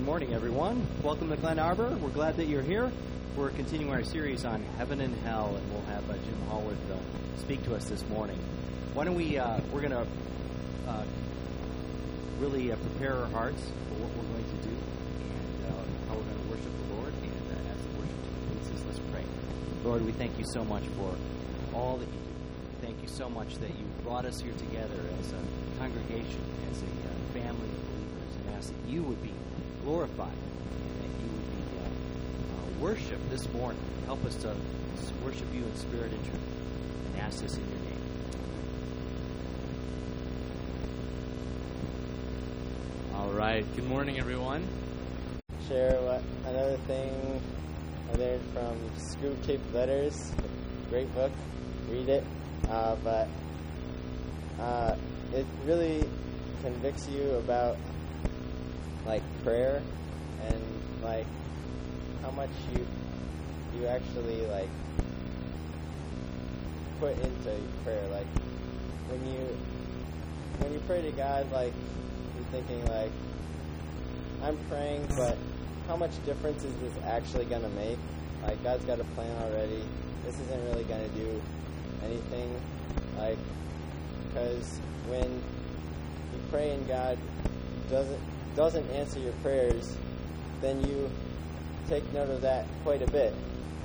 Good morning, everyone. Welcome to Glen Arbor. We're glad that you're here. We're continuing our series on heaven and hell, and we'll have Jim Hallworth speak to us this morning. Why don't we're going to really prepare our hearts for what we're going to do and how we're going to worship the Lord. And as the worship team leads us, let's pray. Lord, we thank you so much for all that you do. Thank you so much that you brought us here together as a congregation, as a family of believers, and ask that you would be glorified and that you would be worshipped this morning. Help us to worship you in spirit and truth, and ask this in your name. All right. Good morning, everyone. Share another thing I learned from Screwtape Letters. Great book. Read it. But it really convicts you about prayer and how much you actually put into prayer. When you pray to God, you're thinking I'm praying, but how much difference is this actually gonna make? God's got a plan already. This isn't really gonna do anything. Because when you pray and God doesn't answer your prayers, then you take note of that quite a bit.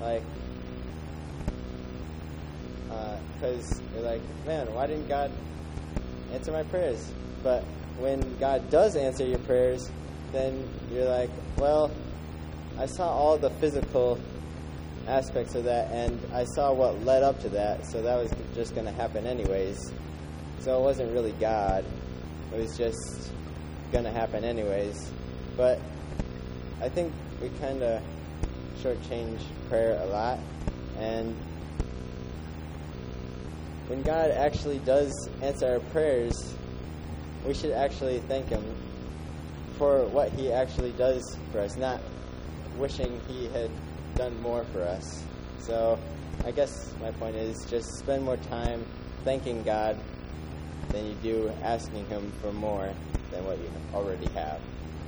Because you're man, why didn't God answer my prayers? But when God does answer your prayers, then you're well, I saw all the physical aspects of that, and I saw what led up to that, so that was just going to happen anyways. So it wasn't really God. It was just going to happen anyways. But I think we kind of shortchange prayer a lot, and when God actually does answer our prayers, we should actually thank Him for what He actually does for us, not wishing He had done more for us. So I guess my point is just spend more time thanking God than you do asking Him for more than what you already have.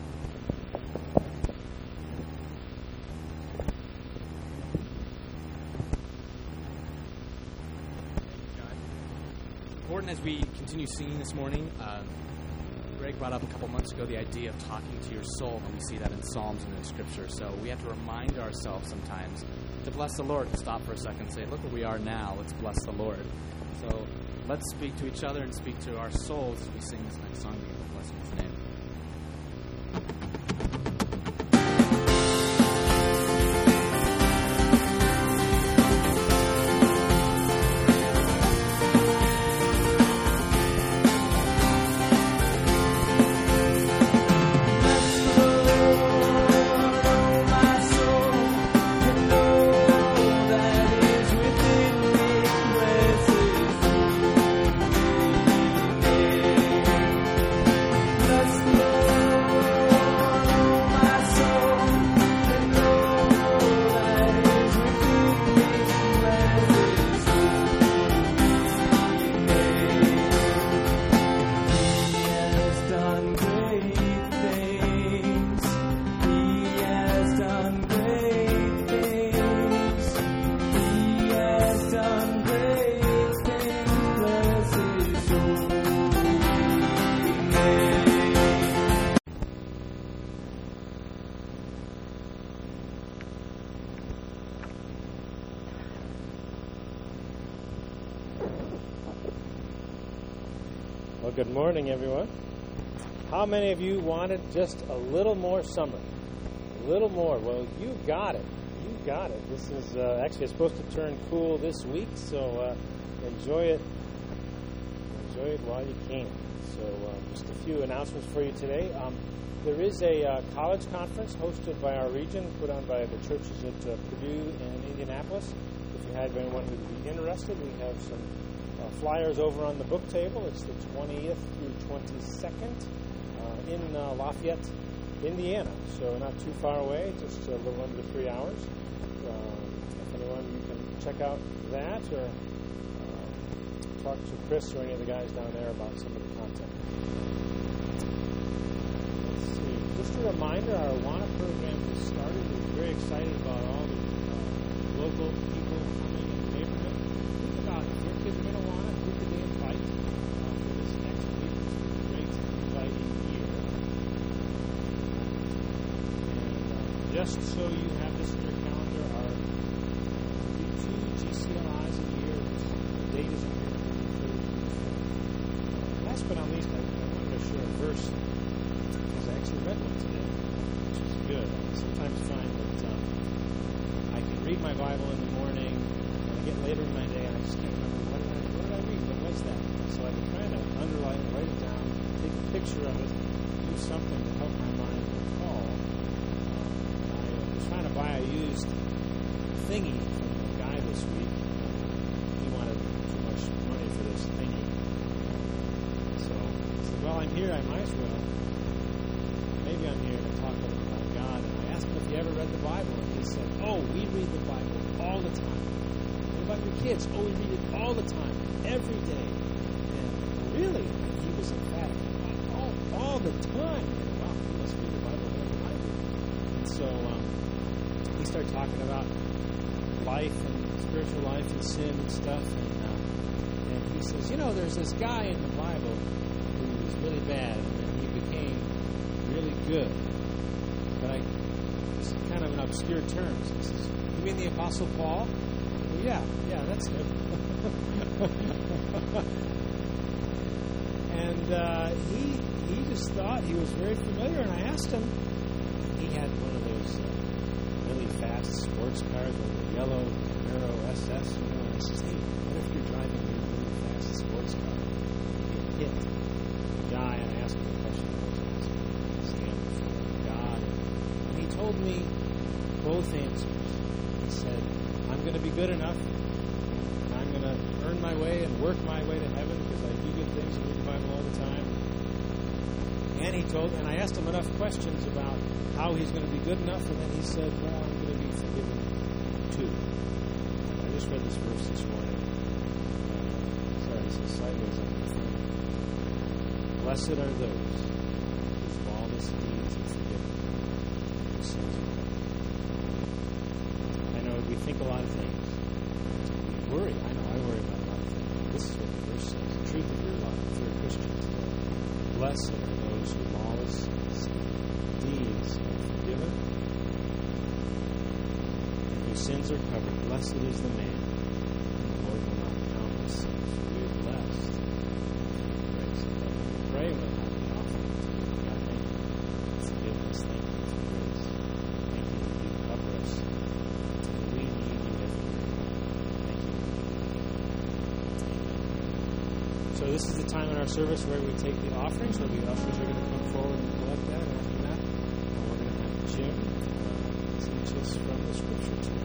Important as we continue singing this morning, Greg brought up a couple months ago the idea of talking to your soul, and we see that in Psalms and in Scripture. So we have to remind ourselves sometimes to bless the Lord, to stop for a second and say, look where we are now, let's bless the Lord. So let's speak to each other and speak to our souls as we sing this next song together. Blessing His name. Well, good morning, everyone. How many of you wanted just a little more summer? A little more. Well, you got it. You got it. This is actually it's supposed to turn cool this week, so enjoy it. Enjoy it while you can. So just a few announcements for you today. There is a college conference hosted by our region, put on by the churches at Purdue and Indianapolis. If you have anyone who would be interested, we have some flyers over on the book table. It's the 20th through 22nd in Lafayette, Indiana. So not too far away, just a little under 3 hours. If anyone, you can check out that or talk to Chris or any of the guys down there about some of the content. Let's see. Just a reminder, our Awana program has started. We're very excited about all the local people coming in the neighborhood. Think about if your kids are in Awana, who could they invite for this next week? It's a great inviting year. And just so you have this in your calendar, our we do 2 GCLIs a year. The date is in here. Last but not least, I wanted to share a verse. I actually read one today, which is good. I sometimes find that I can read my Bible in the morning, and I get later in my day, and I just can't remember what did I read? What was that? So I've been trying to underline it, write it down, take a picture of it, do something to help my mind recall. I was trying to buy a used thingy from a guy this week. He wanted too much money for this thingy. So I said, well, I'm here, I might as well. Maybe I'm here to talk about God. And I asked him if he ever read the Bible, and he said, oh, we read the Bible all the time. What about your kids? Oh, we read it all the time, every day. And really, he was emphatic. All the time. And, wow, he must read the Bible more than I do. And so we started talking about life and spiritual life and sin and stuff. And he says, there's this guy in the Bible who was really bad, and he became really good. But it's kind of an obscure term. So he says, you mean the Apostle Paul? Well, yeah, that's him. And he just thought he was very familiar, and I asked him. He had one of those really fast sports cars with a yellow Camaro SS, and I says, hey, what if you're driving a really fast sports car and you get hit? Die, and I asked him the question I was asking. Stand before God. And he told me both answers. He said, I'm going to be good enough, and I'm going to earn my way and work my way to heaven because I do good things and read the Bible all the time. And I asked him enough questions about how he's going to be good enough, and then he said, well, I'm going to be forgiven too. I just read this verse this morning. Sorry, this is sideways on the phone. Blessed are those whose lawless deeds are forgiven, whose sins are covered. I know we think a lot of things. We worry. I know I worry about a lot of things. This is what the verse says. The truth of your life, if you're a Christian today. Blessed are those whose lawless deeds are forgiven and whose sins are covered. Blessed is the man whom the Lord will not count his sins. We are blessed. Grace and love. Pray with how we offer it to you. God, thank you for forgiveness. Thank you for grace. Thank you that you cover us. We need you every day. Thank you for giving. Amen. So this is the time in our service where we take the offerings, where the ushers are going to come forward and collect that. And after that, we're going to have Jim teach us from the Scripture today.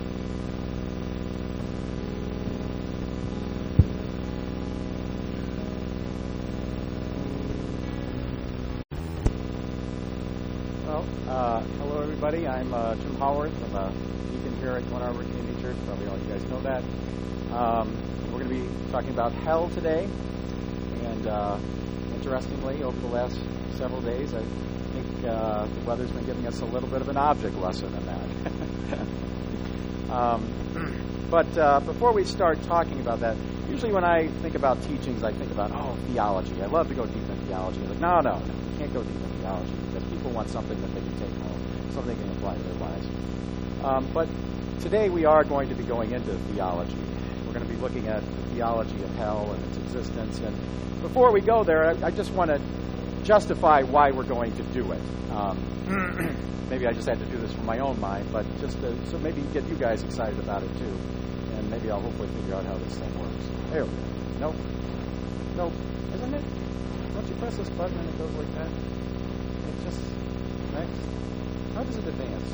Well, hello everybody. I'm Jim Howard. I'm a deacon here at Glen Arbor Community Church. Probably all you guys know that. We're going to be talking about hell today. And interestingly, over the last several days, I think the weather's been giving us a little bit of an object lesson in that. But before we start talking about that, usually when I think about teachings, I think about, theology. I love to go deep in theology. I'm like, no, you can't go deep in theology because people want something that they can take home, something they can apply to their lives. But today we are going to be going into theology. We're going to be looking at the theology of hell and its existence. And before we go there, I just want to justify why we're going to do it. Maybe I just had to do this from my own mind, but just so maybe get you guys excited about it too. And maybe I'll hopefully figure out how this thing works. There we go. Nope. Isn't it? Don't you press this button and it goes like that? It just, next. How does it advance?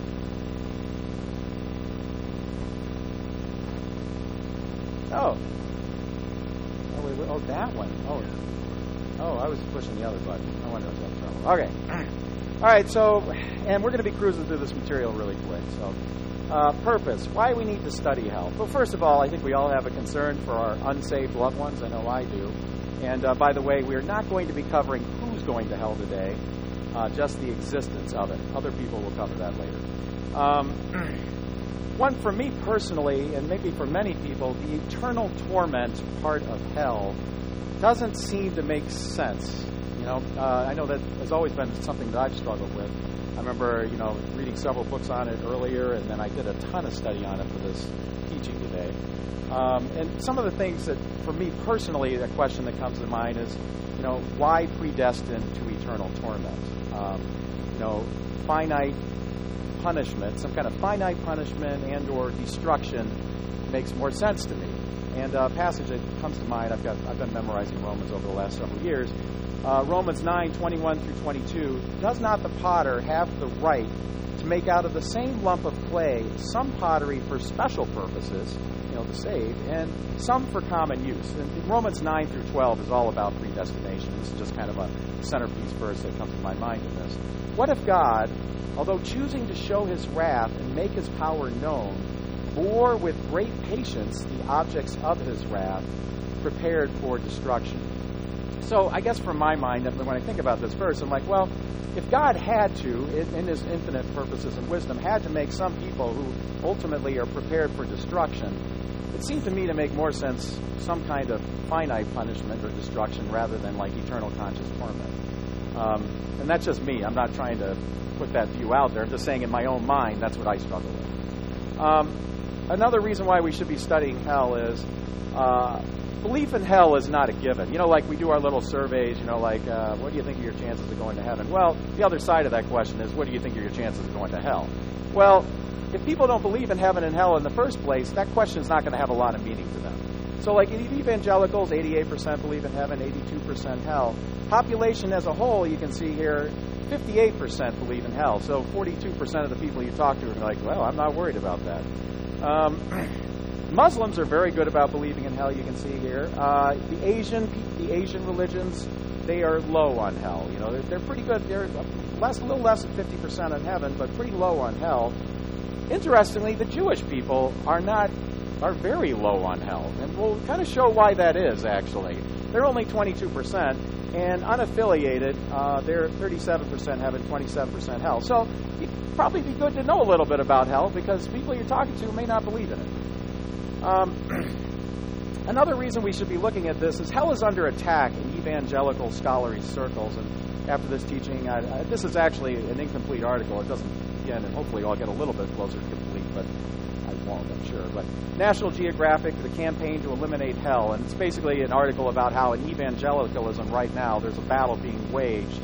Oh, that one. Oh, I was pushing the other button. I wonder if that's trouble. Okay. All right, so, and we're going to be cruising through this material really quick. So, purpose. Why we need to study hell. Well, first of all, I think we all have a concern for our unsaved loved ones. I know I do. And by the way, we're not going to be covering who's going to hell today. just the existence of it. Other people will cover that later. One for me personally, and maybe for many people, the eternal torment part of hell doesn't seem to make sense. I know that has always been something that I've struggled with. I remember, reading several books on it earlier, and then I did a ton of study on it for this teaching today. And some of the things that, for me personally, a question that comes to mind is, why predestined to eternal torment? Finite punishment, some kind of finite punishment and or destruction makes more sense to me. And a passage that comes to mind, I've been memorizing Romans over the last several years. Romans 9:21 through 22. Does not the potter have the right to make out of the same lump of clay some pottery for special purposes, to save, and some for common use? And Romans 9 through 12 is all about predestination. This is just kind of a centerpiece verse that comes to my mind in this. What if God, although choosing to show his wrath and make his power known, bore with great patience the objects of his wrath, prepared for destruction? So I guess from my mind, when I think about this verse, I'm like, well, if God had to, in his infinite purposes and wisdom, had to make some people who ultimately are prepared for destruction, it seems to me to make more sense some kind of finite punishment or destruction rather than like eternal conscious torment. And that's just me. I'm not trying to put that view out there. I'm just saying in my own mind, that's what I struggle with. Another reason why we should be studying hell is belief in hell is not a given. Like we do our little surveys, what do you think are your chances of going to heaven? Well, the other side of that question is, what do you think are your chances of going to hell? Well, if people don't believe in heaven and hell in the first place, that question is not going to have a lot of meaning to them. So like in evangelicals, 88% believe in heaven, 82% hell. Population as a whole, you can see here, 58% believe in hell. So 42% of the people you talk to are like, well, I'm not worried about that. Muslims are very good about believing in hell, you can see here. The Asian religions, they are low on hell. They're pretty good. They're a little less than 50% on heaven, but pretty low on hell. Interestingly, the Jewish people are very low on hell, and we'll kind of show why that is, actually. They're only 22%, and unaffiliated, they're 37% heaven, 27% hell. So it'd probably be good to know a little bit about hell, because people you're talking to may not believe in it. Another reason we should be looking at this is hell is under attack in evangelical scholarly circles, and after this teaching, this is actually an incomplete article. It doesn't, again, and hopefully I'll get a little bit closer to complete, but I won't, I'm sure. But National Geographic, The Campaign to Eliminate Hell, and it's basically an article about how in evangelicalism right now there's a battle being waged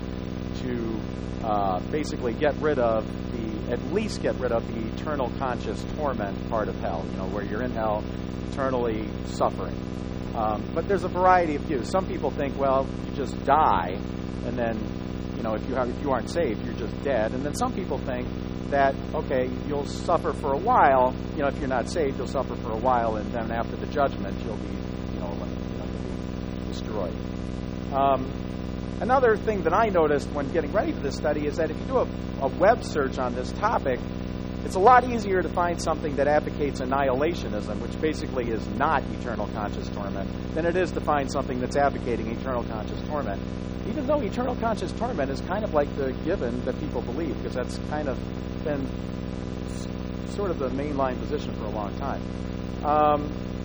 to basically at least get rid of the eternal conscious torment part of hell, where you're in hell eternally suffering. But there's a variety of views. Some people think, well, you just die, and then, if you aren't saved, you're just dead. And then some people think that, okay, you'll suffer for a while. If you're not saved, you'll suffer for a while, and then after the judgment, you'll be, destroyed. Another thing that I noticed when getting ready for this study is that if you do a web search on this topic, it's a lot easier to find something that advocates annihilationism, which basically is not eternal conscious torment, than it is to find something that's advocating eternal conscious torment. Even though eternal conscious torment is kind of like the given that people believe, because that's kind of been sort of the mainline position for a long time.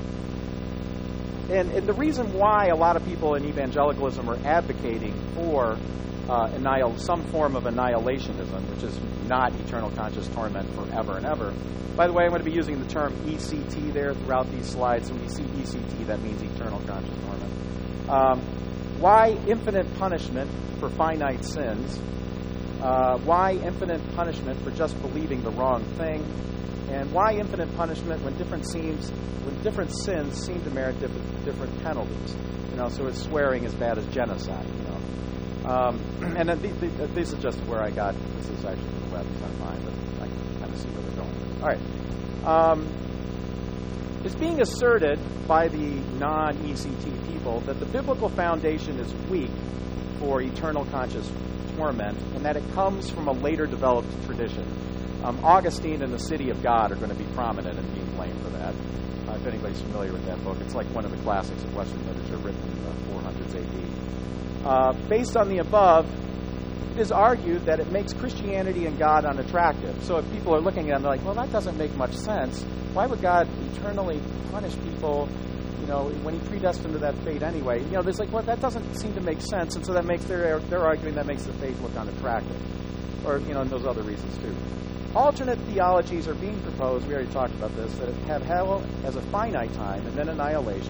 And the reason why a lot of people in evangelicalism are advocating for some form of annihilationism, which is not eternal conscious torment forever and ever. By the way, I'm going to be using the term ECT there throughout these slides. So when you see ECT, that means eternal conscious torment. Why infinite punishment for finite sins? Why infinite punishment for just believing the wrong thing? And why infinite punishment when different sins seem to merit different penalties? So is swearing as bad as genocide? And then this is just where I got. This is actually from the web, it's not mine, but I can kind of see where they're going with it. All right. It's being asserted by the non-ECT people that the biblical foundation is weak for eternal conscious torment, and that it comes from a later developed tradition. Augustine and the City of God are going to be prominent in being blamed for that. If anybody's familiar with that book, it's like one of the classics of Western literature written in the 400s AD. Based on the above, it is argued that it makes Christianity and God unattractive. So if people are looking at it, they're like, well, that doesn't make much sense. Why would God eternally punish people, when he predestined to that fate anyway? There's like, well, that doesn't seem to make sense, and so that makes they're arguing that makes the faith look unattractive. Or, and those other reasons too. Alternate theologies are being proposed, we already talked about this, that have hell as a finite time and then annihilation,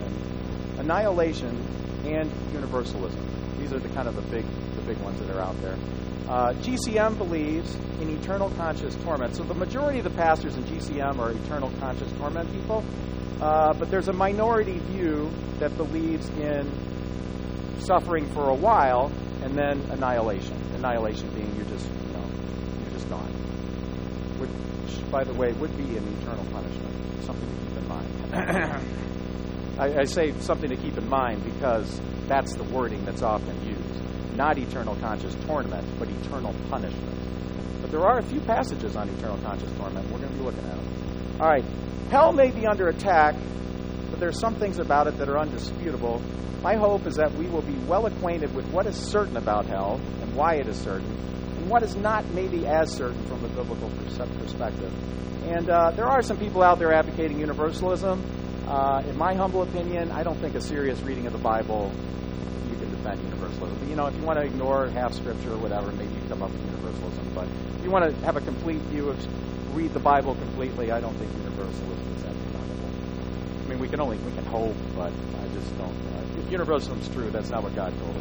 and universalism. These are the kind of the big ones that are out there. GCM believes in eternal conscious torment. So the majority of the pastors in GCM are eternal conscious torment people, but there's a minority view that believes in suffering for a while and then annihilation. Annihilation being you're just gone. Which, by the way, would be an eternal punishment. Something to keep in mind. I say something to keep in mind because that's the wording that's often used. Not eternal conscious torment, but eternal punishment. But there are a few passages on eternal conscious torment. We're going to be looking at them. All right. Hell may be under attack, but there's some things about it that are undisputable. My hope is that we will be well acquainted with what is certain about hell and why it is certain, and what is not maybe as certain from a biblical perspective. And there are some people out there advocating universalism. In my humble opinion, I don't think a serious reading of the Bible you can defend universalism. But, if you want to ignore half Scripture or whatever, maybe you come up with universalism. But if you want to have a complete view of read the Bible completely, I don't think universalism is that defendable. I mean, we can hope, but I just don't. If universalism is true, that's not what God told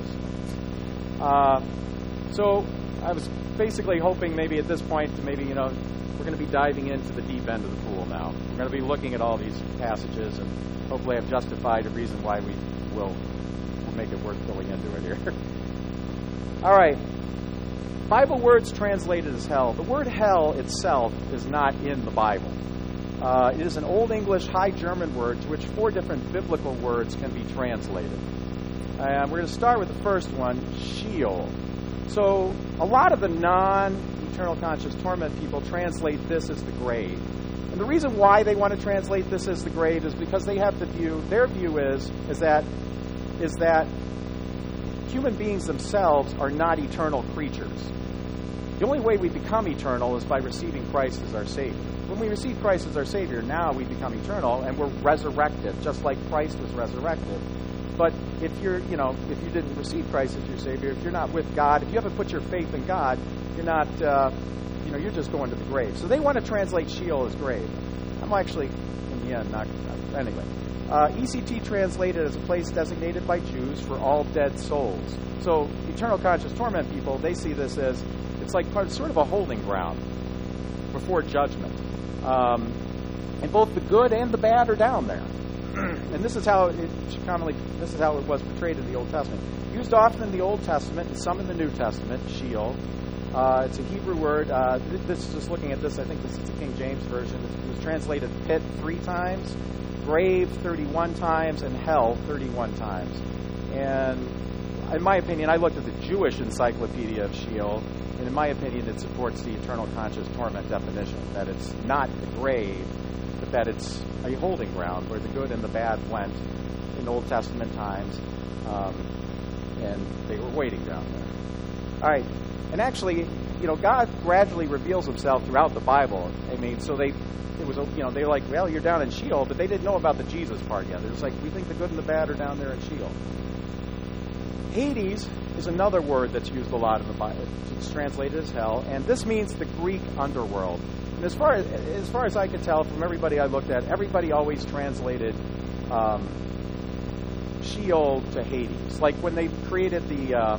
us. So I was basically hoping maybe at this point, maybe we're going to be diving into the deep end of the pool now. We're going to be looking at all these passages, and hopefully I've justified a reason why we will make it worth going into it here. All right. Bible words translated as hell. The word hell itself is not in the Bible. It is an Old English, High German word to which 4 different biblical words can be translated. And we're going to start with the first one, Sheol. So a lot of the non-eternal conscious torment people translate this as the grave. And the reason why they want to translate this as the grave is because they have the view, their view is that human beings themselves are not eternal creatures. The only way we become eternal is by receiving Christ as our Savior. When we receive Christ as our Savior, now we become eternal, and we're resurrected, just like Christ was resurrected. But if you didn't receive Christ as your Savior, if you're not with God, if you haven't put your faith in God, you're not, you're just going to the grave. So they want to translate Sheol as grave. I'm actually, in the end, not anyway. ECT translated as a place designated by Jews for all dead souls. So eternal conscious torment people, they see this as, it's like sort of a holding ground before judgment. And both the good and the bad are down there. And this is how it was portrayed in the Old Testament. Used often in the Old Testament and some in the New Testament, Sheol. It's a Hebrew word. This is just looking at this. I think this is the King James version. It was translated pit 3 times, grave 31 times, and hell 31 times. And in my opinion, I looked at the Jewish Encyclopedia of Sheol, and in my opinion, it supports the eternal conscious torment definition, that it's not the grave, but that it's a holding ground where the good and the bad went in Old Testament times, and they were waiting down there. All right. And actually, God gradually reveals himself throughout the Bible. I mean, so they were like, well, you're down in Sheol, but they didn't know about the Jesus part yet. It was like, we think the good and the bad are down there in Sheol. Hades is another word that's used a lot in the Bible. It's translated as hell, and this means the Greek underworld. And as far as I could tell from everybody I looked at, everybody always translated Sheol to Hades. Like when they created the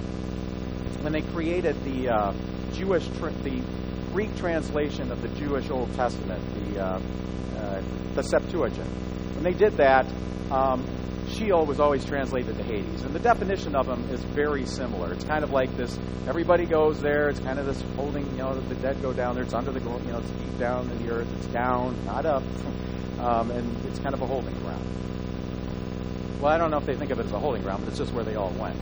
the Greek translation of the Jewish Old Testament, the Septuagint. When they did that, Sheol was always translated to Hades, and the definition of them is very similar. It's kind of like this: everybody goes there. It's kind of this holding, the dead go down there. It's under the, it's deep down in the earth. It's down, not up, and it's kind of a holding ground. Well, I don't know if they think of it as a holding ground, but it's just where they all went.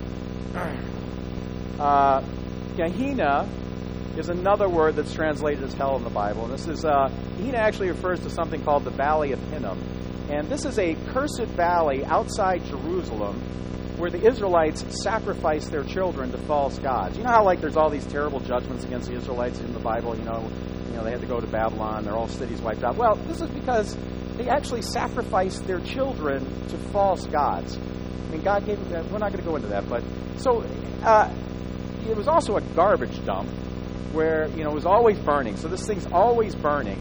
Gehenna is another word that's translated as hell in the Bible. And this is, Gehenna actually refers to something called the Valley of Hinnom. And this is a cursed valley outside Jerusalem where the Israelites sacrificed their children to false gods. You know how, like, there's all these terrible judgments against the Israelites in the Bible? You know, they had to go to Babylon, their whole cities wiped out. Well, this is because they actually sacrificed their children to false gods. I mean, God gave them, we're not going to go into that, but so it was also a garbage dump where, it was always burning. So this thing's always burning.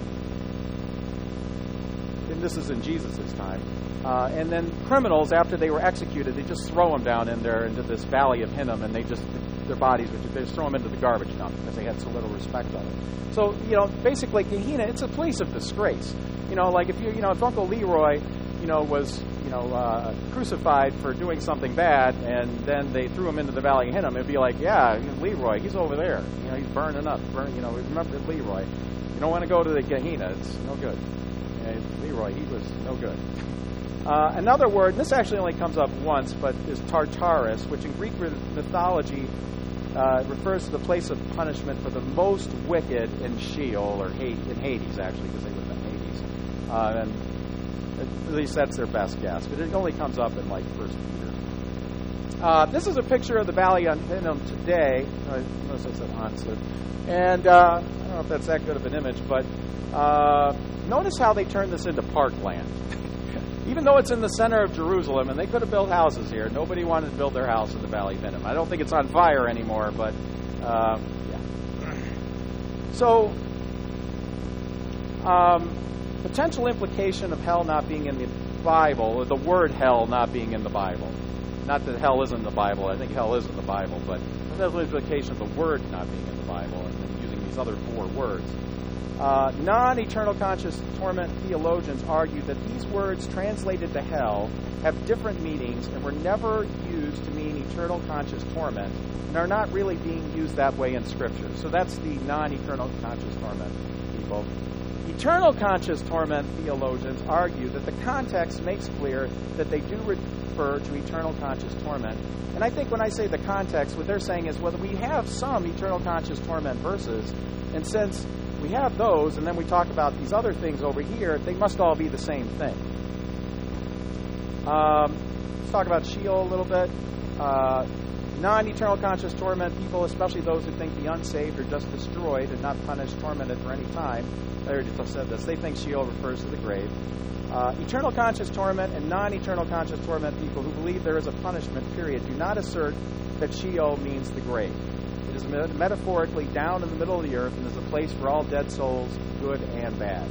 And this is in Jesus' time. And then criminals, after they were executed, they just throw them down into this valley of Hinnom, and their bodies, they just throw them into the garbage dump because they had so little respect of it. So, basically, Gehenna, it's a place of disgrace. Like if Uncle Leroy, was, crucified for doing something bad, and then they threw him into the valley of Hinnom, it'd be like, yeah, Leroy, he's over there. He's burning up. Remember Leroy. You don't want to go to the Gehenna. It's no good. Leroy, he was no good. Another word, this actually only comes up once, but is Tartarus, which in Greek mythology refers to the place of punishment for the most wicked in Sheol, or in Hades, actually, because they live in Hades. And at least that's their best guess, but it only comes up in, like, 1 Peter. This is a picture of the Valley of Hinnom today. Notice I said Ansud. And I don't know if that's that good of an image, but notice how they turned this into parkland. Even though it's in the center of Jerusalem, and they could have built houses here, nobody wanted to build their house in the Valley of Hinnom. I don't think it's on fire anymore, but yeah. So, potential implication of hell not being in the Bible, or the word hell not being in the Bible. Not that hell isn't in the Bible. I think hell is in the Bible, but potential implication of the word not being in the Bible, and then using these other 4 words. Non-eternal conscious torment theologians argue that these words translated to hell have different meanings and were never used to mean eternal conscious torment and are not really being used that way in Scripture. So that's the non-eternal conscious torment people. Eternal conscious torment theologians argue that the context makes clear that they do refer to eternal conscious torment. And I think when I say the context, what they're saying is, well, we have some eternal conscious torment verses, and since we have those, and then we talk about these other things over here, they must all be the same thing. Let's talk about Sheol a little bit. Non-eternal conscious torment people, especially those who think the unsaved are just destroyed and not punished, tormented for any time. I already said this. They think Sheol refers to the grave. Eternal conscious torment and non-eternal conscious torment people who believe there is a punishment, period, do not assert that Sheol means the grave. It is metaphorically down in the middle of the earth and is a place for all dead souls, good and bad.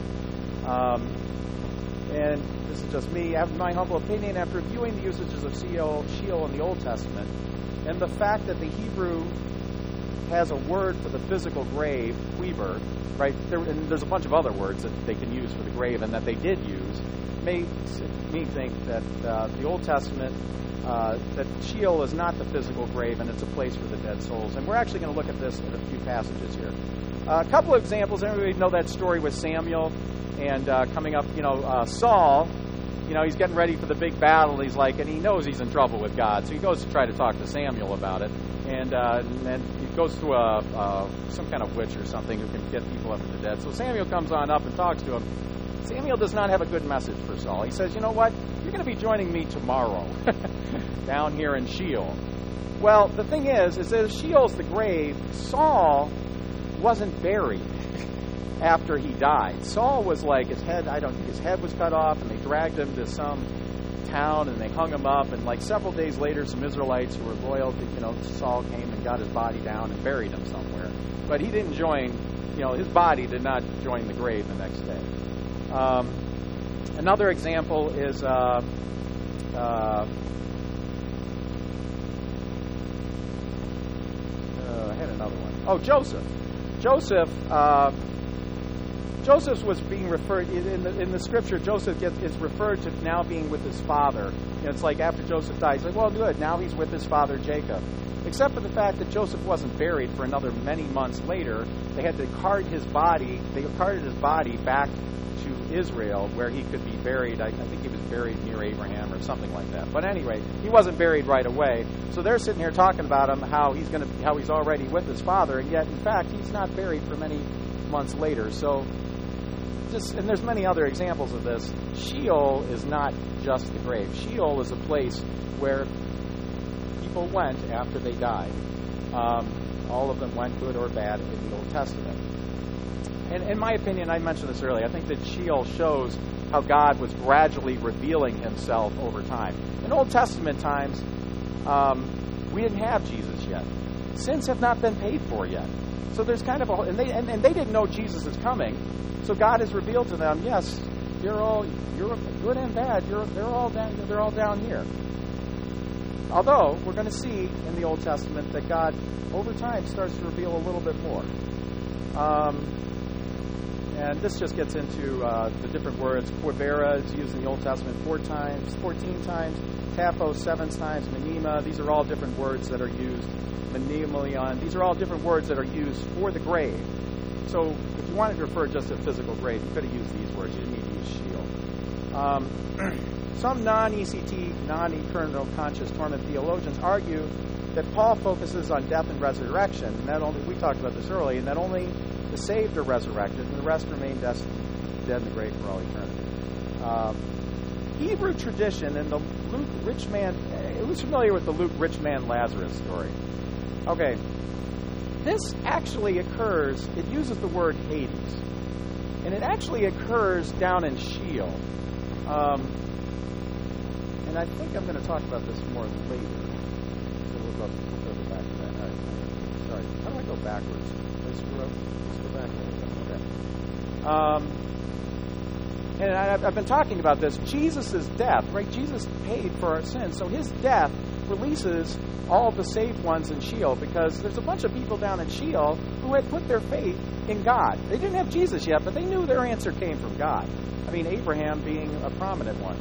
And this is just me. My humble opinion, after reviewing the usages of Sheol in the Old Testament, and the fact that the Hebrew has a word for the physical grave, Weber, right? And there's a bunch of other words that they can use for the grave and that they did use, makes me think that the Old Testament, that Sheol is not the physical grave and it's a place for the dead souls. And we're actually going to look at this in a few passages here. A couple of examples. Everybody know that story with Samuel and coming up, Saul. He's getting ready for the big battle. He's like, and he knows he's in trouble with God, so he goes to try to talk to Samuel about it. And he goes to some kind of witch or something who can get people up from the dead. So Samuel comes on up and talks to him. Samuel does not have a good message for Saul. He says, you know what? You're going to be joining me tomorrow down here in Sheol. Well, the thing is that Sheol's the grave. Saul wasn't buried after he died. Saul was like, his head was cut off, and they dragged him to some town, and they hung him up, and like several days later, some Israelites who were loyal to Saul came and got his body down and buried him somewhere. But he didn't join, his body did not join the grave the next day. Another example is I had another one. Oh, Joseph. Joseph was being referred in the scripture. Joseph is referred to now being with his father. It's like after Joseph died, he's like, well, good. Now he's with his father Jacob. Except for the fact that Joseph wasn't buried for another many months later. They had to cart his body. They carted his body back to Israel, where he could be buried. I think he was buried near Abraham or something like that. But anyway, he wasn't buried right away. So they're sitting here talking about him, how he's already with his father, and yet in fact he's not buried for many months later. So. And there's many other examples of this. Sheol is not just the grave. Sheol is a place where people went after they died. All of them went, good or bad, in the Old Testament. And in my opinion, I mentioned this earlier, I think that Sheol shows how God was gradually revealing himself over time. In Old Testament times, we didn't have Jesus yet. Sins have not been paid for yet. So there's kind of a, and they didn't know Jesus is coming. So God has revealed to them, yes, you're good and bad. They're all down here. Although we're going to see in the Old Testament that God, over time, starts to reveal a little bit more. And this just gets into the different words. Quivera is used in the Old Testament 14 times. Tapos 7 times. Menema. These are all different words that are used. Menemelion. These are all different words that are used for the grave. So if you wanted to refer just to a physical grave, you could have used these words. You didn't need to use Sheol. Some non-ECT, non-eternal conscious torment theologians argue that Paul focuses on death and resurrection, and that only, we talked about this earlier, and that only the saved are resurrected, and the rest remain dead in the grave for all eternity. Hebrew tradition and the Luke rich man, who's familiar with the Luke rich man Lazarus story? Okay, this actually occurs, it uses the word Hades, and it actually occurs down in Sheol. And I think I'm going to talk about this more later. So we'll go back to that. All right. Sorry. How do I go backwards? Did I screw up? Let's go back. Okay. And I've been talking about this. Jesus' death, right? Jesus paid for our sins. So his death releases all of the saved ones in Sheol, because there's a bunch of people down in Sheol who had put their faith in God. They didn't have Jesus yet, but they knew their answer came from God. I mean, Abraham being a prominent one.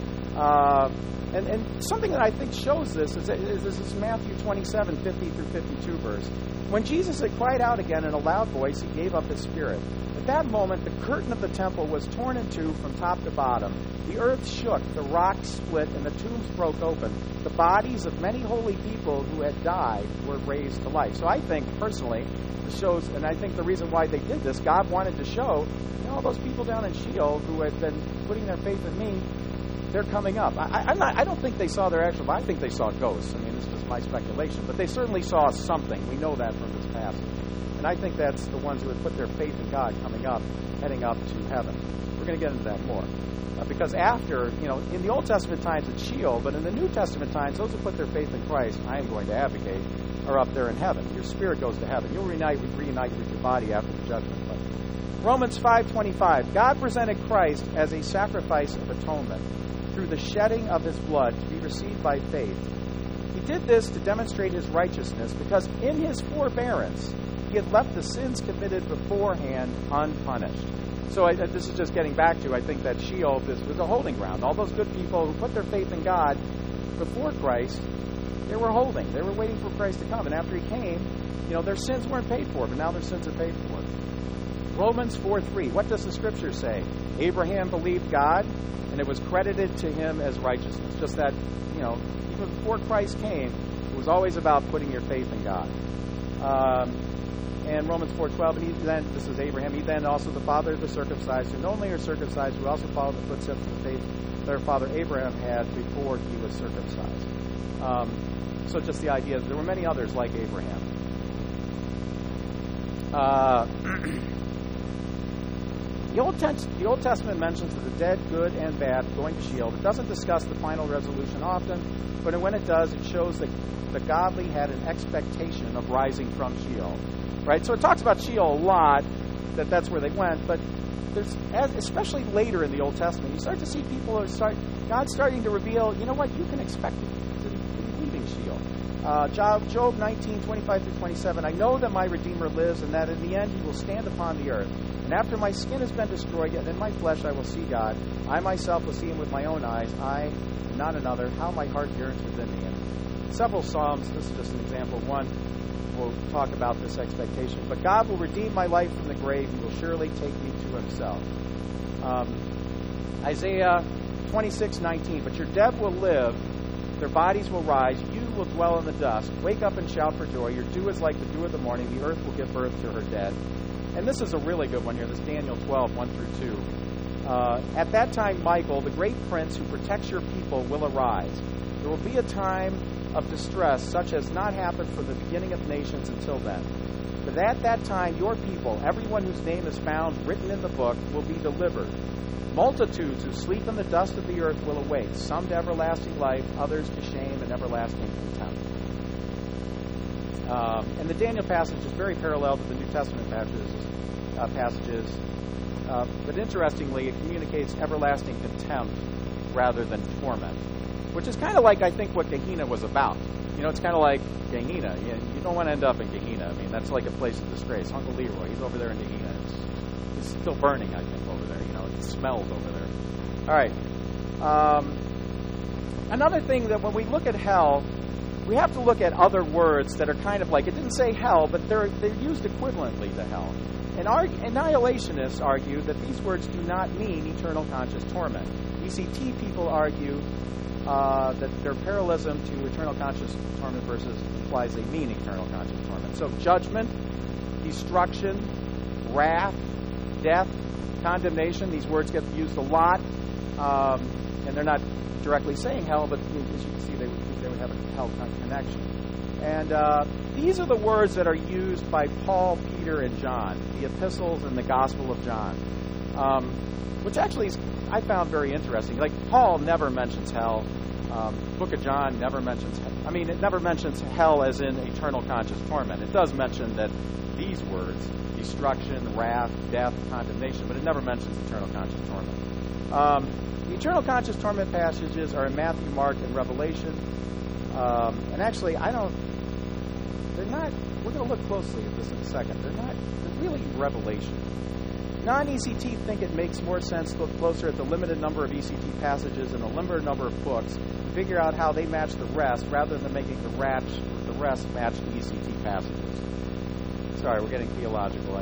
And something that I think shows this is Matthew 27, 50 through 52 verse. When Jesus had cried out again in a loud voice, he gave up his spirit. At that moment, the curtain of the temple was torn in two from top to bottom. The earth shook, the rocks split, and the tombs broke open. The bodies of many holy people who had died were raised to life. So I think, personally, it shows, and I think the reason why they did this, God wanted to show, all those people down in Sheol who had been putting their faith in me, they're coming up. I don't think they saw their actual, I think they saw ghosts. I mean, this is just my speculation. But they certainly saw something. We know that from this passage. And I think that's the ones who had put their faith in God coming up, heading up to heaven. We're going to get into that more. Because after, in the Old Testament times it's Sheol, but in the New Testament times, those who put their faith in Christ, I am going to advocate, are up there in heaven. Your spirit goes to heaven. You'll reunite with your body after the judgment. But Romans 5:25, God presented Christ as a sacrifice of atonement through the shedding of his blood to be received by faith. He did this to demonstrate his righteousness, because in his forbearance he had left the sins committed beforehand unpunished. So this is just getting back to, I think, that Sheol, this was a holding ground. All those good people who put their faith in God before Christ, they were holding. They were waiting for Christ to come. And after he came, their sins weren't paid for, but now their sins are paid for. Romans 4:3, what does the Scripture say? Abraham believed God, and it was credited to him as righteousness. Just that, even before Christ came, it was always about putting your faith in God. And Romans 4:12, and this is Abraham, he then also the father of the circumcised, who not only are circumcised, who also followed the footsteps of the faith their father Abraham had before he was circumcised. So just the idea that there were many others like Abraham. The Old Testament mentions the dead, good and bad, going to Sheol. It doesn't discuss the final resolution often, but when it does, it shows that the godly had an expectation of rising from Sheol. Right? So it talks about Sheol a lot, that's where they went, but there's, especially later in the Old Testament, you start to see people God's starting to reveal, you know what, you can expect to be leaving Sheol. Job 19:25-27, I know that my Redeemer lives, and that in the end he will stand upon the earth. And after my skin has been destroyed, yet in my flesh I will see God. I myself will see him with my own eyes, I, and not another. How my heart yearns within me. And several Psalms, this is just an example. One will talk about this expectation. But God will redeem my life from the grave. He will surely take me to himself. Isaiah 26:19, but your dead will live, their bodies will rise, you will dwell in the dust. Wake up and shout for joy. Your dew is like the dew of the morning. The earth will give birth to her dead. And this is a really good one here. This is Daniel 12:1-2. At that time, Michael, the great prince who protects your people, will arise. There will be a time of distress, such as not happened from the beginning of nations until then. But at that time your people, everyone whose name is found written in the book, will be delivered. Multitudes who sleep in the dust of the earth will awake, some to everlasting life, others to shame and everlasting contempt. And the Daniel passage is very parallel to the New Testament passages, but interestingly, it communicates everlasting contempt rather than torment, which is kind of like, I think, what Gehenna was about. You know, it's kind of like Gehenna. You don't want to end up in Gehenna. I mean, that's like a place of disgrace. Uncle Leroy, he's over there in Gehenna. It's still burning, I think, over there. You know, it smells over there. All right. Another thing that when we look at hell, we have to look at other words that are kind of like, it didn't say hell, but they're used equivalently to hell. And annihilationists argue that these words do not mean eternal conscious torment. ECT people argue that their parallelism to eternal conscious torment versus implies they mean eternal conscious torment. So judgment, destruction, wrath, death, condemnation, these words get used a lot, and they're not directly saying hell, but as you can see, they would have a hell connection. And these are the words that are used by Paul, Peter, and John, the epistles and the Gospel of John, which actually is, I found very interesting. Like, Paul never mentions hell. Book of John never mentions it never mentions hell as in eternal conscious torment. It does mention that these words, destruction, wrath, death, condemnation, but it never mentions eternal conscious torment. The eternal conscious torment passages are in Matthew, Mark, and Revelation. And actually, they're not, we're going to look closely at this in a second. They're really Revelation. Non-ECT think it makes more sense to look closer at the limited number of ECT passages and the limited number of books to figure out how they match the rest rather than making the rest match the ECT passages. Sorry, we're getting theological.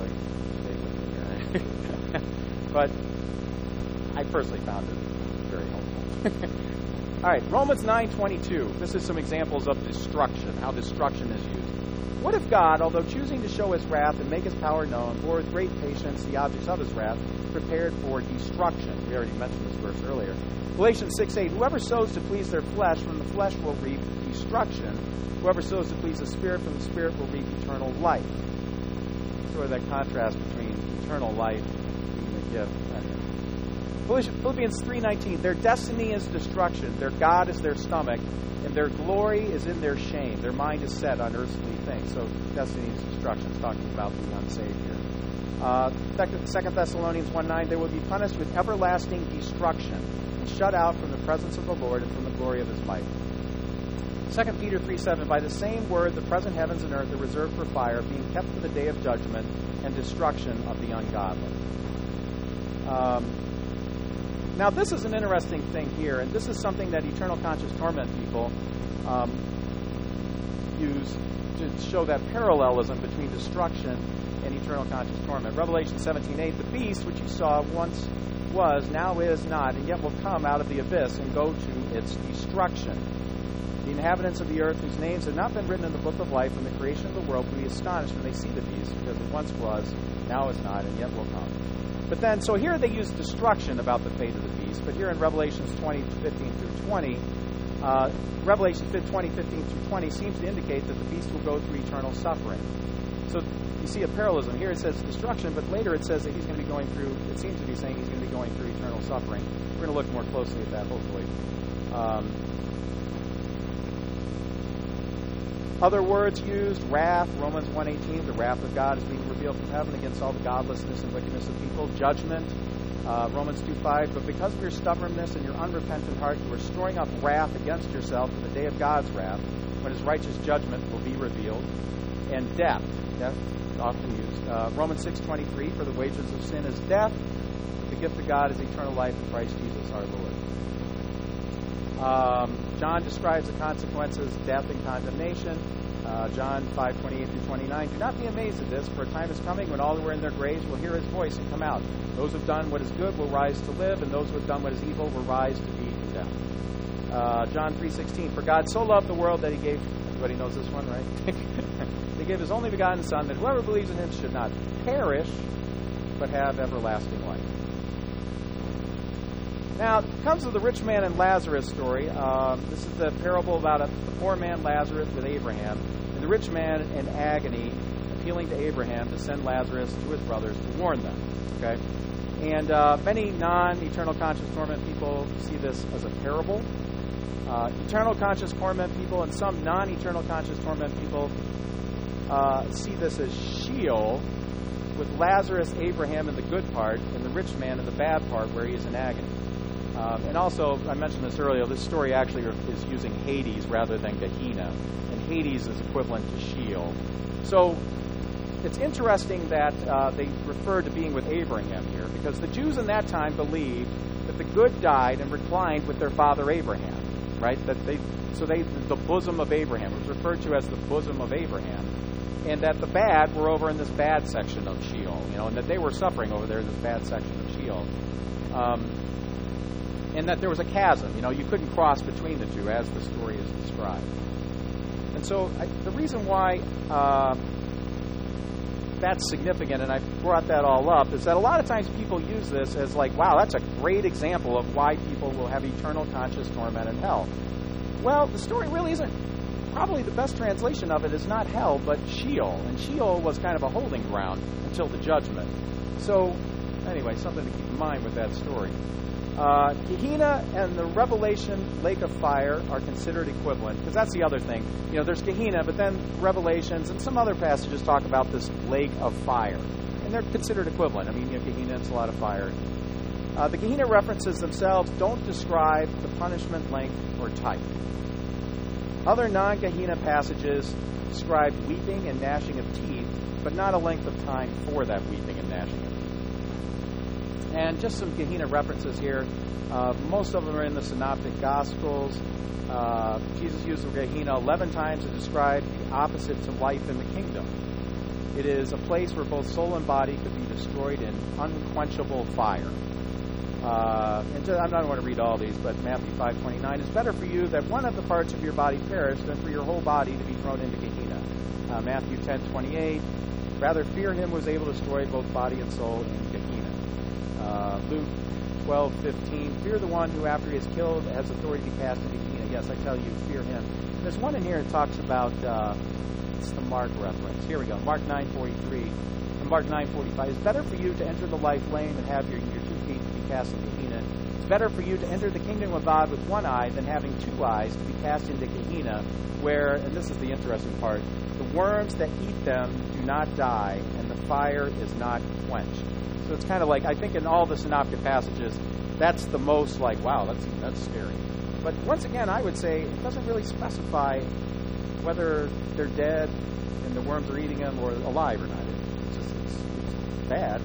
But I personally found it very helpful. All right, Romans 9:22. This is some examples of destruction, how destruction is used. What if God, although choosing to show his wrath and make his power known, bore with great patience the objects of his wrath, prepared for destruction? We already mentioned this verse earlier. Galatians 6:8. Whoever sows to please their flesh, from the flesh will reap destruction. Whoever sows to please the Spirit, from the Spirit will reap eternal life. Sort of that contrast between eternal life being a gift. Philippians 3:19. Their destiny is destruction. Their God is their stomach, and their glory is in their shame. Their mind is set on earthly things. So destiny is destruction. It's talking about the unsaved here. 2 Thessalonians 1:9. They will be punished with everlasting destruction and shut out from the presence of the Lord and from the glory of his might. 2 Peter 3:7. By the same word, the present heavens and earth are reserved for fire, being kept for the day of judgment and destruction of the ungodly. Now, this is an interesting thing here, and this is something that eternal conscious torment people use to show that parallelism between destruction and eternal conscious torment. Revelation 17:8, the beast which you saw once was, now is not, and yet will come out of the abyss and go to its destruction. The inhabitants of the earth whose names have not been written in the book of life from the creation of the world will be astonished when they see the beast, because it once was, now is not, and yet will come. But then, so here they use destruction about the fate of the beast, but here in Revelations 20:15 through 20, Revelation 20:15 through 20 seems to indicate that the beast will go through eternal suffering. So you see a parallelism. Here it says destruction, but later it says that he's going to be going through, it seems to be saying he's going to be going through eternal suffering. We're going to look more closely at that, hopefully. Other words used, wrath, Romans 1:18, the wrath of God is being revealed from heaven against all the godlessness and wickedness of people. Judgment, Romans 2:5, but because of your stubbornness and your unrepentant heart, you are storing up wrath against yourself for the day of God's wrath, when his righteous judgment will be revealed. And death often used. Romans 6:23, for the wages of sin is death, but the gift of God is eternal life in Christ Jesus our Lord. John describes the consequences, death and condemnation. John 5:28 through 29. Do not be amazed at this, for a time is coming when all who are in their graves will hear his voice and come out. Those who have done what is good will rise to live, and those who have done what is evil will rise to be condemned. John 3:16. For God so loved the world that he gave. Everybody knows this one, right? He gave his only begotten Son, that whoever believes in him should not perish, but have everlasting life. Now, it comes to the rich man and Lazarus story. This is the parable about the poor man Lazarus with Abraham, and the rich man in agony appealing to Abraham to send Lazarus to his brothers to warn them. Okay, and many non-eternal conscious torment people see this as a parable. Eternal conscious torment people and some non-eternal conscious torment people see this as Sheol, with Lazarus, Abraham in the good part, and the rich man in the bad part where he is in agony. And also, I mentioned this earlier, this story actually is using Hades rather than Gehenna, and Hades is equivalent to Sheol. So it's interesting that they refer to being with Abraham here, because the Jews in that time believed that the good died and reclined with their father Abraham, right? The bosom of Abraham. It was referred to as the bosom of Abraham, and that the bad were over in this bad section of Sheol, and that they were suffering over there in this bad section of Sheol. And that there was a chasm, you couldn't cross between the two, as the story is described. And so the reason why that's significant, and I brought that all up, is that a lot of times people use this as like, wow, that's a great example of why people will have eternal conscious torment in hell. Well, the story really isn't. Probably the best translation of it is not hell, but Sheol. And Sheol was kind of a holding ground until the judgment. So, anyway, something to keep in mind with that story. Gehenna and the Revelation lake of fire are considered equivalent, because that's the other thing. There's Gehenna, but then Revelations and some other passages talk about this lake of fire, and they're considered equivalent. Gehenna, it's a lot of fire. The Gehenna references themselves don't describe the punishment length or type. Other non-Gehenna passages describe weeping and gnashing of teeth, but not a length of time for that weeping and gnashing of teeth. And just some Gehenna references here. Most of them are in the Synoptic Gospels. Jesus used the Gehenna 11 times to describe the opposite to life in the kingdom. It is a place where both soul and body could be destroyed in unquenchable fire. I'm not going to read all these, but Matthew 5:29, it's better for you that one of the parts of your body perish than for your whole body to be thrown into Gehenna. Matthew 10:28, rather fear him who is able to destroy both body and soul in Gehenna. Luke 12:15, fear the one who after he is killed has authority to cast into Gehenna. Yes, I tell you, fear him. There's one in here that talks about, it's the Mark reference. Here we go, Mark 9:43 and Mark 9:45. It's better for you to enter the life lame and have your 2 feet to be cast into Gehenna. It's better for you to enter the kingdom of God with one eye than having 2 eyes to be cast into Gehenna, where, and this is the interesting part, the worms that eat them do not die, and the fire is not quenched. So it's kind of like, I think in all the synoptic passages, that's the most like, wow, that's scary. But once again, I would say it doesn't really specify whether they're dead and the worms are eating them or alive or not. It's bad.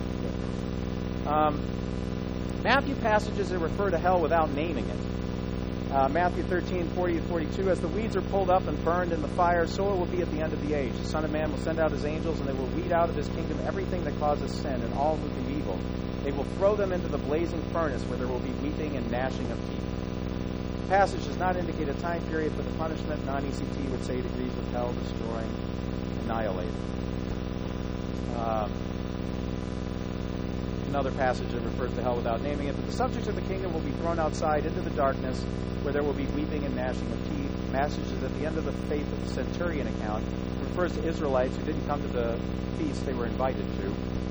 Matthew passages that refer to hell without naming it. Matthew 13:40-42, as the weeds are pulled up and burned in the fire, so it will be at the end of the age. The Son of Man will send out his angels, and they will weed out of his kingdom everything that causes sin and all who do evil. They will throw them into the blazing furnace, where there will be weeping and gnashing of teeth. The passage does not indicate a time period for the punishment. Non-ECT would say degrees of hell, destroying, annihilating. Another passage that refers to hell without naming it. But the subjects of the kingdom will be thrown outside into the darkness, where there will be weeping and gnashing of teeth. Passages at the end of the Faith of the Centurion account refers to Israelites who didn't come to the feast they were invited to.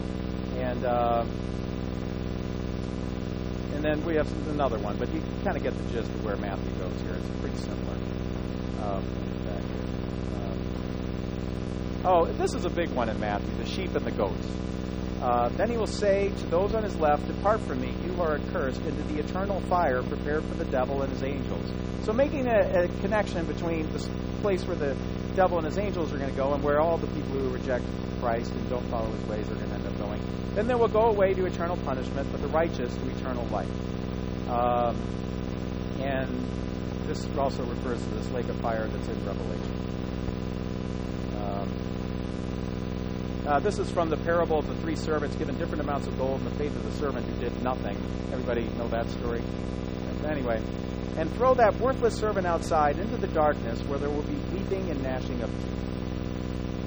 And then we have another one, but you kind of get the gist of where Matthew goes here. It's pretty similar. This is a big one in Matthew, the sheep and the goats. Then he will say to those on his left, depart from me, you who are accursed, into the eternal fire prepared for the devil and his angels. So making a connection between this place where the devil and his angels are going to go and where all the people who reject Christ and don't follow his ways are going to end up going. Then they will go away to eternal punishment, but the righteous to eternal life. And this also refers to this lake of fire that's in Revelation. This is from the parable of the 3 servants given different amounts of gold and the faith of the servant who did nothing. Everybody know that story? Anyway. And throw that worthless servant outside into the darkness where there will be weeping and gnashing of teeth.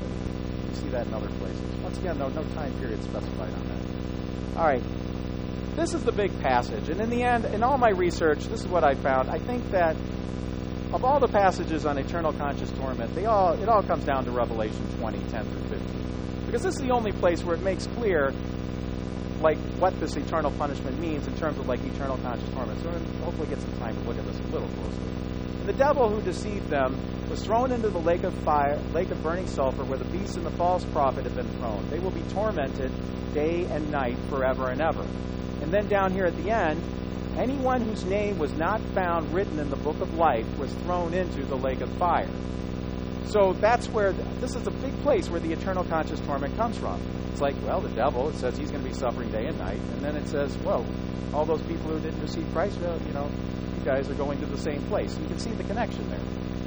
You see that in other places. Once again, no time period specified on that. All right. this is the big passage. And in the end, in all my research, this is what I found. I think that of all the passages on eternal conscious torment, it all comes down to Revelation 20, 10 through 15. Because this is the only place where it makes clear like what this eternal punishment means in terms of like eternal conscious torment. So we'll hopefully get some time to look at this a little closely. And the devil who deceived them was thrown into the lake of fire, lake of burning sulfur, where the beast and the false prophet have been thrown. They will be tormented day and night forever and ever. And then down here at the end, anyone whose name was not found written in the book of life was thrown into the lake of fire. So that's where, this is a big place where the eternal conscious torment comes from. It's like, well, the devil, it says he's going to be suffering day and night. And then it says, well, all those people who didn't receive Christ, well, you guys are going to the same place. You can see the connection there.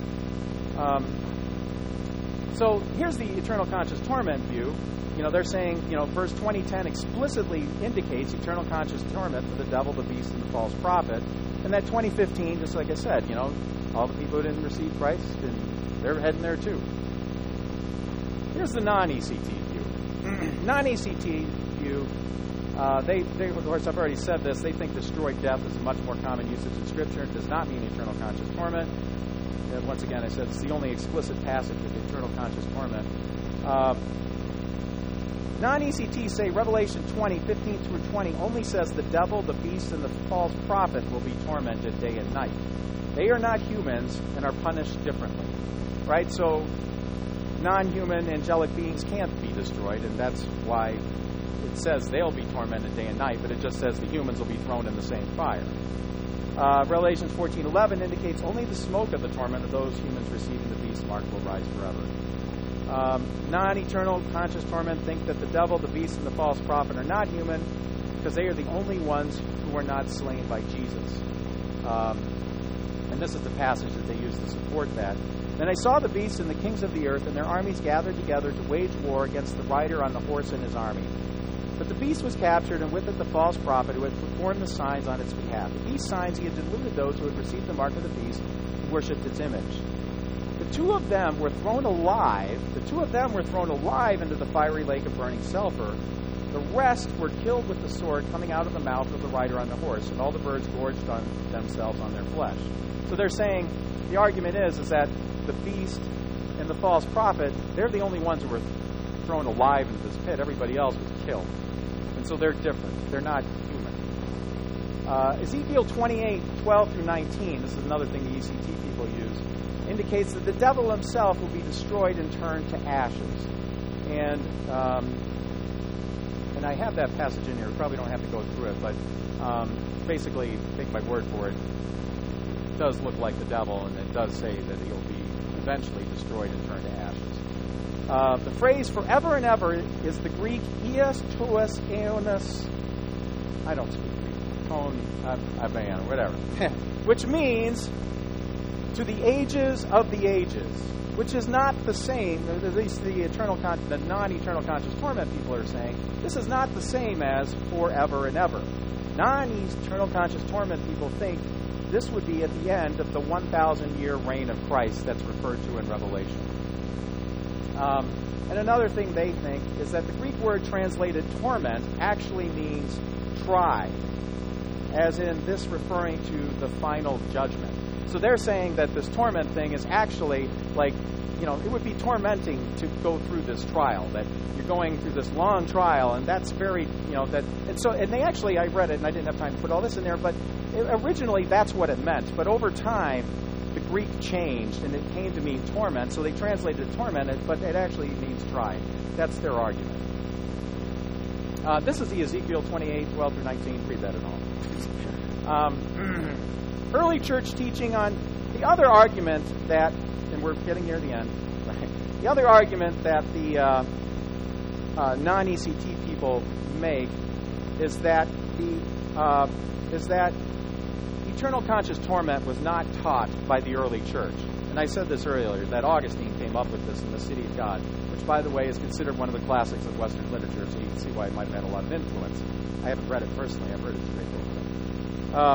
So here's the eternal conscious torment view. They're saying, verse 20:10 explicitly indicates eternal conscious torment for the devil, the beast, and the false prophet. And that 20:15, just like I said, all the people who didn't receive Christ, and they're heading there too. Here's the non-ECT view. Non-ECT view, they, of course, I've already said this, they think destroyed death is a much more common usage in Scripture. It does not mean eternal conscious torment. And once again, I said it's the only explicit passage of eternal conscious torment. Non-ECT say Revelation 20, 15 through 20 only says the devil, the beast, and the false prophet will be tormented day and night. They are not humans and are punished differently. Right? So non-human angelic beings can't be destroyed, and that's why it says they'll be tormented day and night, but it just says the humans will be thrown in the same fire. Revelation 14:11 indicates only the smoke of the torment of those humans receiving the beast mark will rise forever. Non-eternal conscious torment think that the devil, the beast, and the false prophet are not human because they are the only ones who are not slain by Jesus. And this is the passage that they use to support that. Then I saw the beast and the kings of the earth and their armies gathered together to wage war against the rider on the horse and his army. But the beast was captured, and with it the false prophet who had performed the signs on its behalf. With these signs he had deluded those who had received the mark of the beast and worshipped its image. The two of them were thrown alive into the fiery lake of burning sulfur. The rest were killed with the sword coming out of the mouth of the rider on the horse, and all the birds gorged on themselves on their flesh. So they're saying, the argument is that the beast and the false prophet, they're the only ones who were thrown alive into this pit. Everybody else was killed. And so they're different. They're not human. Ezekiel 28:12 through 19, this is another thing the ECT people use, indicates that the devil himself will be destroyed and turned to ashes. And I have that passage in here. We probably don't have to go through it, but basically, take my word for it, it does look like the devil, and it does say that he'll be eventually destroyed and turned to ashes. The phrase forever and ever is the Greek ias tuas aeonis. I don't speak Greek. Ton aban, whatever. Which means to the ages of the ages, which is not the same, at least the non-eternal conscious torment people are saying, this is not the same as forever and ever. Non-eternal conscious torment people think this would be at the end of the 1,000-year reign of Christ that's referred to in Revelation. And another thing they think is that the Greek word translated torment actually means tried, as in this referring to the final judgment. So they're saying that this torment thing is actually like, it would be tormenting to go through this trial, that you're going through this long trial, and that's very, and they actually, I read it, and I didn't have time to put all this in there, but originally that's what it meant, but over time, the Greek changed, and it came to mean torment, so they translated tormented, but it actually means tried. That's their argument. This is the Ezekiel 28:12 through 19. Read that at all. Early church teaching on the other argument that, and we're getting near the end, right? The other argument that the non-ECT people make is that eternal conscious torment was not taught by the early church. And I said this earlier, that Augustine came up with this in The City of God, which, by the way, is considered one of the classics of Western literature, so you can see why it might have had a lot of influence. I haven't read it personally. I've heard it's a great book.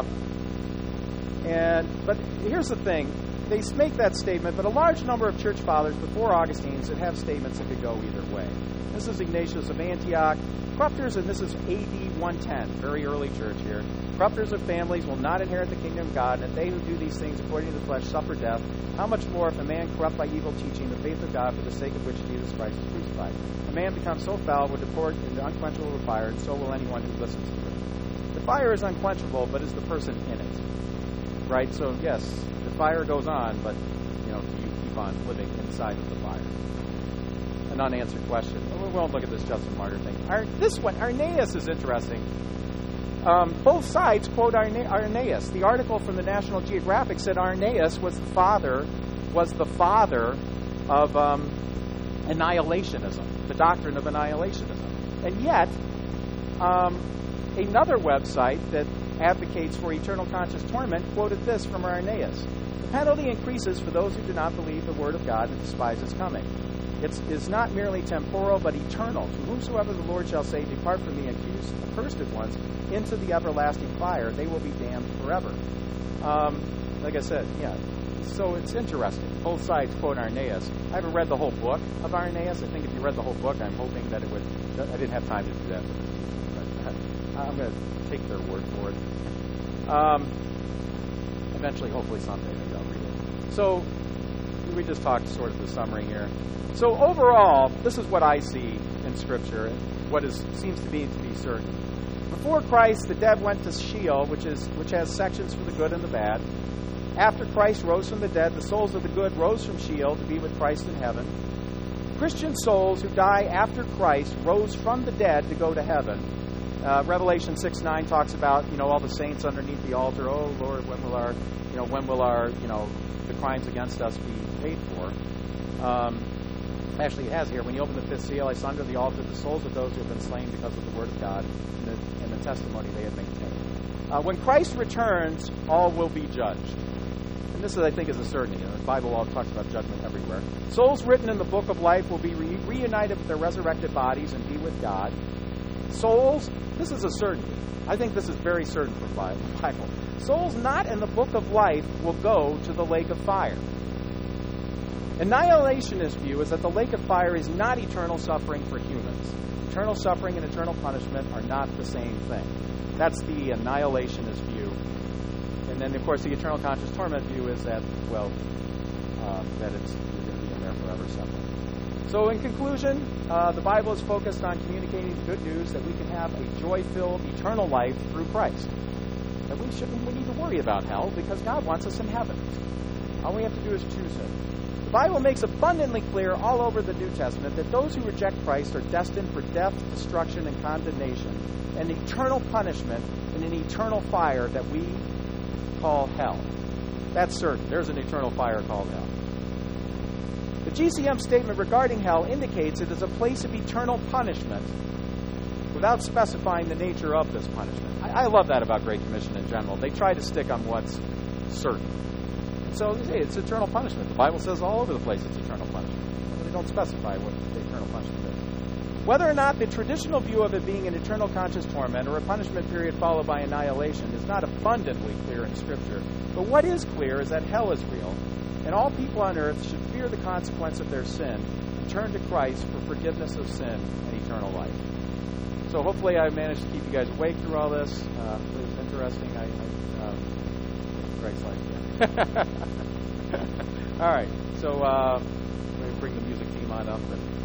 But here's the thing. They make that statement, but a large number of church fathers before Augustine's that have statements that could go either way. This is Ignatius of Antioch, corrupters, and this is AD 110, very early church here. Corrupters of families will not inherit the kingdom of God, and they who do these things according to the flesh suffer death. How much more if a man corrupt by evil teaching the faith of God for the sake of which Jesus Christ is crucified? A man becomes so foul will depart into unquenchable fire, and so will anyone who listens to it. The fire is unquenchable, but is the person in it? Right? So yes, the fire goes on, but do you keep on living inside of the fire? An unanswered question. We won't look at this Justin Martyr thing. This one, Irenaeus, is interesting. Both sides quote Irenaeus. The article from the National Geographic said Irenaeus was the father of annihilationism, the doctrine of annihilationism. And yet, another website that advocates for eternal conscious torment quoted this from Irenaeus. The penalty increases for those who do not believe the word of God and despise his coming. It's not merely temporal, but eternal. To whomsoever the Lord shall say, depart from me, accused, accursed ones, into the everlasting fire, they will be damned forever. Like I said, yeah. So it's interesting. Both sides quote Irenaeus. I haven't read the whole book of Irenaeus. I think if you read the whole book, I'm hoping that it would. I didn't have time to do that for this teaching, but I'm going to take their word for it. Eventually, hopefully someday, maybe I'll read it. So we just talked sort of the summary here. So overall, this is what I see in Scripture, and what seems to be certain. Before Christ, the dead went to Sheol, which has sections for the good and the bad. After Christ rose from the dead, the souls of the good rose from Sheol to be with Christ in heaven. Christian souls who die after Christ rose from the dead to go to heaven. Revelation 6:9 talks about all the saints underneath the altar. Oh Lord, when will our the crimes against us be paid for? Actually, it has here. When you open the fifth seal, I saw under the altar the souls of those who have been slain because of the word of God and the testimony they had maintained. When Christ returns, all will be judged. And this, I think, is a certainty. The Bible all talks about judgment everywhere. Souls written in the book of life will be reunited with their resurrected bodies and be with God. Souls, this is a certainty. I think this is very certain from the Bible. Souls not in the book of life will go to the lake of fire. Annihilationist view is that the lake of fire is not eternal suffering for humans. Eternal suffering and eternal punishment are not the same thing. That's the annihilationist view. And then, of course, the eternal conscious torment view is that, that you're going to be in there forever suffering. So in conclusion, the Bible is focused on communicating the good news that we can have a joy-filled eternal life through Christ. That we need to worry about hell because God wants us in heaven. All we have to do is choose Him. The Bible makes abundantly clear all over the New Testament that those who reject Christ are destined for death, destruction, and condemnation, and eternal punishment in an eternal fire that we call hell. That's certain. There's an eternal fire called hell. The GCM statement regarding hell indicates it is a place of eternal punishment without specifying the nature of this punishment. I love that about Great Commission in general. They try to stick on what's certain. So they say it's eternal punishment. The Bible says all over the place it's eternal punishment. They don't specify what the eternal punishment is. Whether or not the traditional view of it being an eternal conscious torment or a punishment period followed by annihilation is not abundantly clear in Scripture. But what is clear is that hell is real, and all people on earth should fear the consequence of their sin and turn to Christ for forgiveness of sin and eternal life. So hopefully I managed to keep you guys awake through all this. It was interesting. Greg's like, yeah. All right. So let me bring the music team on up.